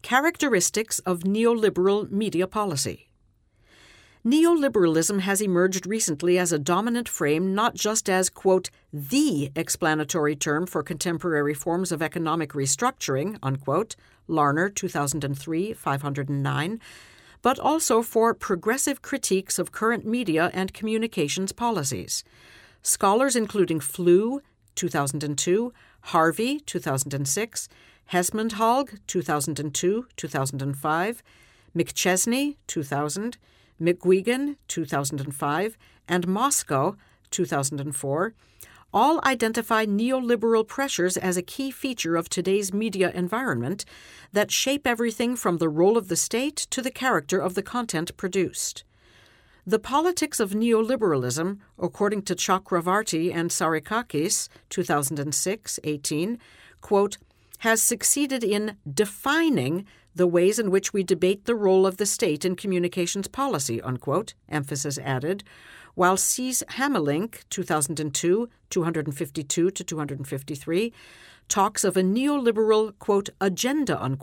Characteristics of Neoliberal Media Policy. Neoliberalism has emerged recently as a dominant frame, not just as, quote, the explanatory term for contemporary forms of economic restructuring, unquote, Larner, 2003, 509, but also for progressive critiques of current media and communications policies. Scholars including Flew, 2002, Harvey, 2006, Hesmondhalgh, 2002, 2005, McChesney, 2000, McGuigan, 2005, and Moscow, 2004, all identify neoliberal pressures as a key feature of today's media environment that shape everything from the role of the state to the character of the content produced. The politics of neoliberalism, according to Chakravarty and Sarikakis, 2006-18, quote, has succeeded in defining the ways in which we debate the role of the state in communications policy, unquote, emphasis added, while Cees Hamelink, 2002, 252 to 253, talks of a neoliberal, quote, agenda, unquote,